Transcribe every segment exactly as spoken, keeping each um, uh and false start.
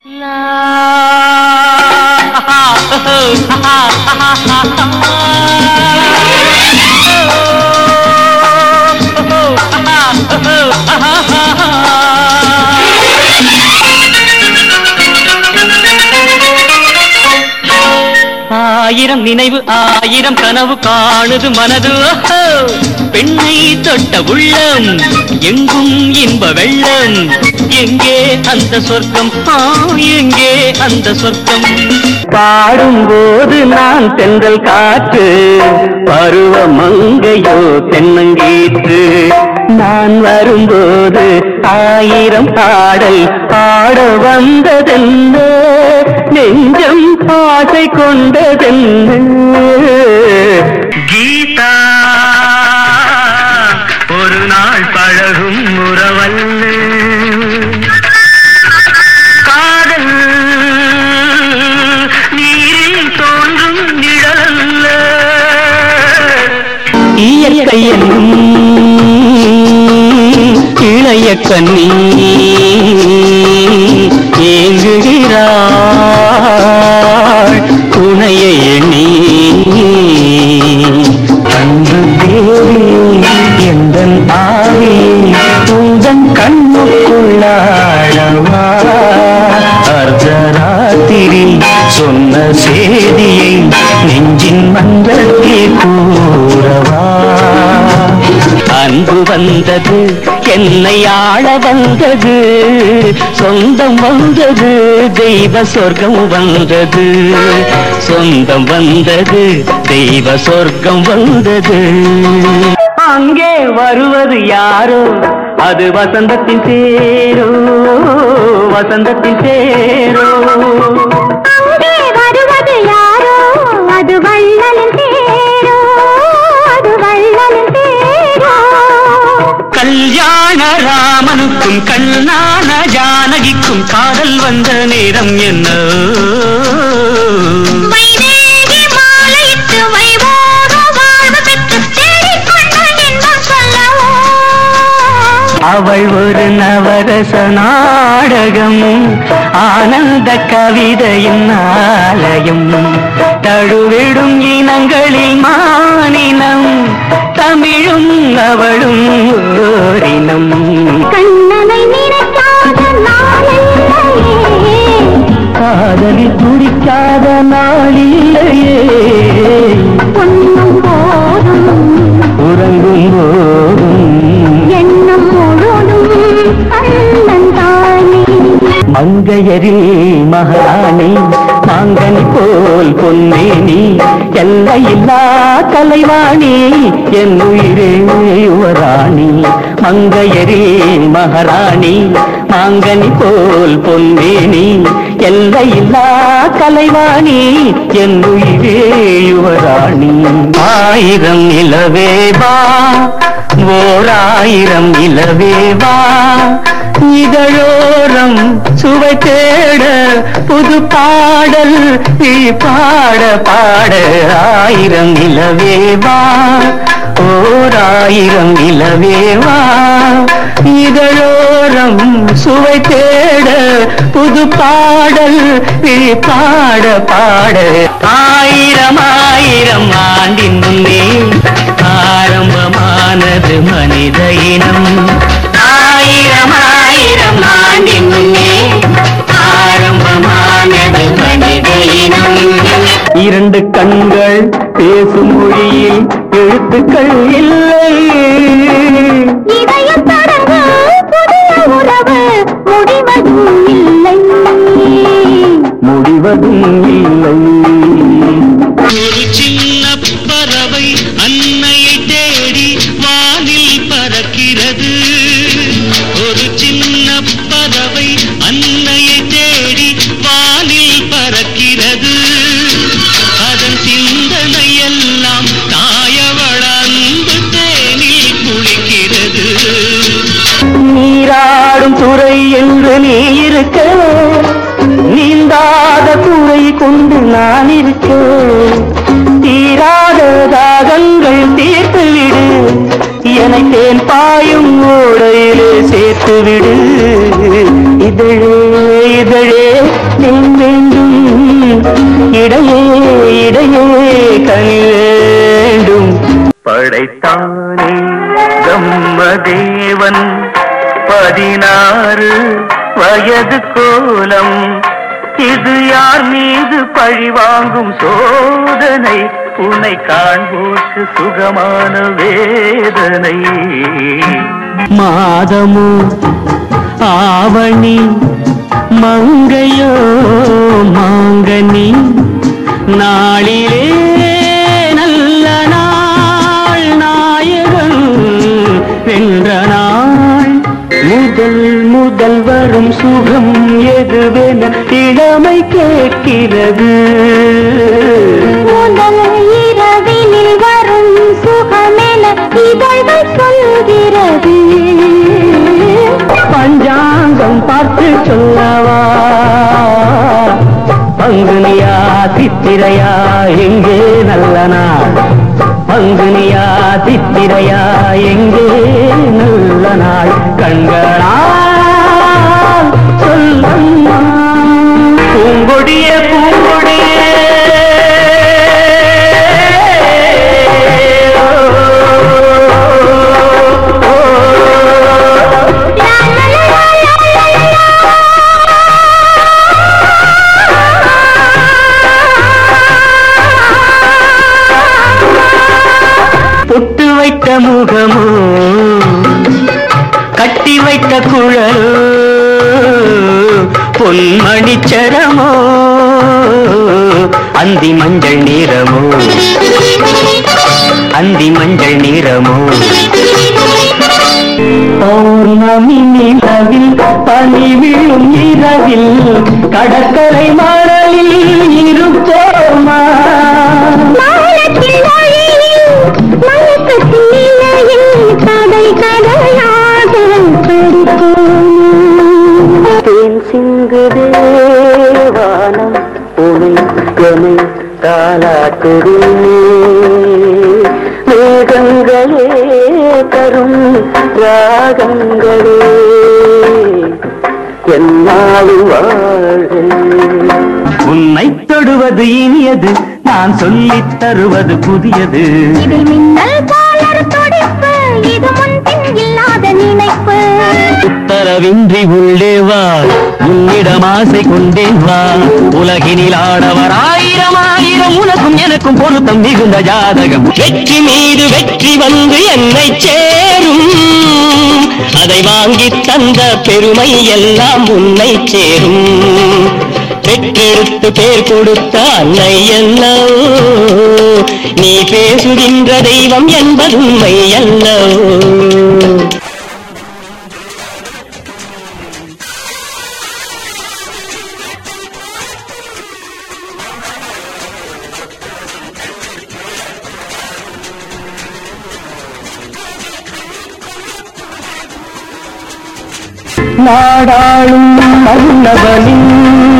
ஆயிரம் நினைவு ஆயிரம் கனவு காணுது மனது பெண்ணை தொட்ட உள்ளம் எங்கும் இன்ப வெள்ளம் எங்கே அந்த சொர்க்கம் எங்கே அந்த சொர்க்கம் பாடும்போது நான் தென்றல் காற்று பருவ மங்கையோ தென்னங்கீற்று நான் வரும்போது ஆயிரம் பாடல் பாட வந்ததென்ன நெஞ்சம் ஆசை கொண்டதென்ன கீதா ஒரு நாள் பழகும் உறவல்ல காதல் நீரில் தோன்றும் நிழலல்ல இயற்கை என்னும் இளைய கண்ணி ஏங்குகிறாள் துணையை எண்ணி அன்பு தேவி எந்தன் ஆவி உந்தன் கண்ணுக்குள்ளாழவா அர்த்தராத்திரி சொன்ன செய்தியை நெஞ்சின் மன்றத்தில் கூறவா அன்பு வந்தது என்னை ஆள வந்தது சொந்தம் வந்தது தெய்வ சொர்க்கம் வந்தது சொந்தம் வந்தது தெய்வ சொர்க்கம் வந்தது அங்கே வருவது யாரோ அது வசந்தத்தின் தேரோ வசந்தத்தின் தேரோ அங்கே வருவது யாரோ அது வள்ளலின் தேரோ அது வள்ளலின் தேரோ கல்யாண ராமனுக்கும் கண்ணான ஜானகிக்கும் காதல் வந்த நேரம் என்ன வைதேகி மாலையிட்டு வைபோக வாழ்வு பெற்று தேடிக்கொண்ட இன்பம் சொல்லவோ அவள் ஒரு நவரச நாடகம் ஆனந்த கவிதையின் ஆலயம் தழுவிடும் இனங்களில் மாநிலம் தமிழும் அவளும் ஓரினம் கண்ணனை நினைக்காத நாளில்லையே காதலில் துடிக்காத நாளில்லையே பொன்னும் போதும் உறங்கும் போதும் எண்ணம் முழுதும் கண்ணன் தானே மங்கையரில் மகாராணி மாங்கனி போல் பொன்னேனி எல்லையில்லா கலைவாணி என் உயிரே யுவராணி மங்கையரில் மகாராணி மாங்கனி போல் பொன்னேனி எல்லையில்லா கலைவாணி என் உயிரே யுவராணி ஆயிரம் இலவேவா ஓர் ஆயிரம் இலவேவா இதழோரம் சுவை தேட புது பாடல் பாட பாட ஆயிரம் இலவேவா ஓர் ஆயிரம் இலவேவா இதழோரம் சுவை தேட புது பாடல் பாட பாட ஆயிரம் ஆயிரம் ஆண்டின் முன்னே ஆரம்பமானது மனித இனம் ஆயிரம் ஆயிரம் ஆண்டின் முன்னே ஆரம்பமானது மனித இனம் இரண்டு கண்கள் பேசும் மொழியில் எழுத்துக்கள் இல்லை இதயம் தொடர்ந்து புதிய உறவு முடிவதும் இல்லை முடிவதும் இல்லை ஒரு சின்ன பறவை அன்னையை தேடி வானில் பறக்கிறது ஒரு சின்ன பறவை அன்னையை தேடி வானில் பறக்கிறது அதன் சிந்தனை எல்லாம் தாயவள அன்பு தேனில் குளிக்கிறது நீராடும் துறை என்று நீ இருக்க நீந்தாத துறை கொண்டு நான் இருக்க தீராத தாகங்கள் தீர்த்து விடு என்னை தேன் பாயும் ஓடையிலே சேர்த்து விடு இதழே இதழே தேன் வேண்டும், இடையே இடையே கனி வேண்டும். படைத்தானே பிரம்மதேவன் பதினாறு வயது கோலம், இது யார் மீது பழி வாங்கும் சோதனை, உன்னை காண்போர்க்கு சுகமான வேதனை. மாதமோ ஆவணி மங்கையோ மாங்கனி, நாளிலே நல்ல நாள் நாயகன் வென்ற நாள், முதல் முதல் வரும் சுகம் எதுவென இளமை கேட்கிறது. முதல் இரவினில் வரும் சுகமென இதழ்கள் சொல்கிறது. பஞ்சாங்கம் பார்த்து சொல்லவா, பங்குனியா சித்திரையா எங்கே நல்ல நாள், பங்குனியா சித்திரையா எங்கே நல்ல நாள், கண்களால் சொல்லம்மா பூங்கொடியே பூங்கொடியே. பொட்டு வைத்த முகமோ கட்டி வைத்த குழலோ, பொன்மணிச்சரமோ அந்தி மஞ்சள் நிறமோ, அந்தி மஞ்சள் நிறமோ. பௌர்ணமி நிலவில் பனி விழும் இரவில் கடற்கரை மணலில் இருப்போமா, தேன் சிங்குதே வானம் உனை எனை தாலாட்டுதே, மேகங்களே தரும் ராகங்களே என்னாலும் வாழ்க. உன்னை தொடுவது இனியது, நான் சொல்லித் தருவது புதியது. இதில் மின்னல் போலொரு துடிப்பு, இது முன்பின் இல்லாத நினைப்பு. உத்தரவின்றி உள்ளே வா, உன்னிடம் ஆசை கொண்டேன் வா, உலகினில் ஆடவர் ஆயிரம் ஆயிரம், உனக்கும் எனக்கும் பொருத்தம் மிகுந்த ஜாதகம். வெற்றி மீது வெற்றி வந்து என்னை சேரும், அதை வாங்கி தந்த பெருமை எல்லாம் உன்னை சேரும். பெற்றெடுத்து பேர் கொடுத்த அன்னை அல்லவோ, நீ பேசுகின்ற தெய்வம் என்பது உண்மை அல்லவோ. நாடாளும் மன்னவனின்,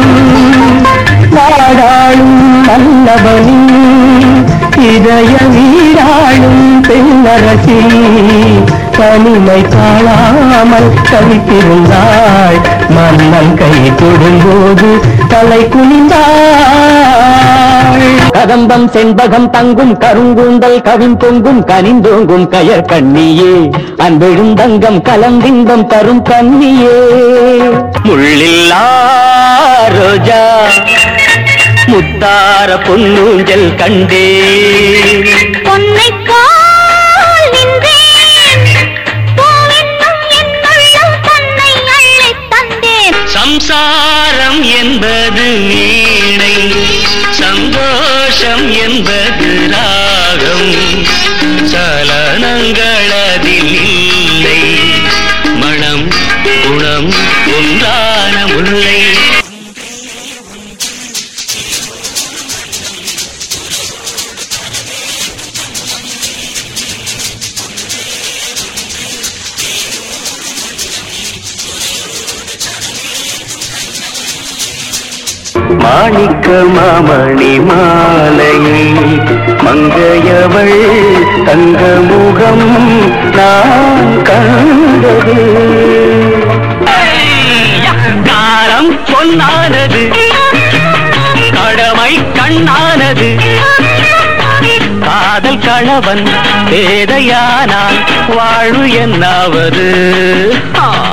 நாடாளும் மன்னவனின் இதய வீராளும் பெண்ணரசி, தனிமை காணாமல் கழித்திருந்தாள், மன்னன் கை தொடும்போது தலை குனிந்தாள். கதம்பம் செண்பகம் தங்கும் கருங்கூந்தல் கவின் பொங்கும் கனிந்தோங்கும் கயர் கண்ணியே, அன்பெழுந்தங்கம் கலந்தின்பம் தரும் கண்ணியே. முள்ளில்லா ரோஜா முத்தார பொன்னூஞ்சல் கண்டே, பொன்னை போல் நின்றேன், பூவென்னும் என் உள்ளம் தன்னை அள்ளித் தந்தேன். சம்சாரம் என்பது வீணை, சந்தோஷம் என்பது ராகம், சலனங்களதில் இல்லை, மனம் குணம் ஒன்றான முல்லை. மாணிக்க மாமணி மாலையை மங்கையவள் தங்க முகம் நான் கண்டது. காலம் பொன்னானது, மை கண்ணானது காதல் கணவன் பேதையானால் வாழ்வு என்னாவது?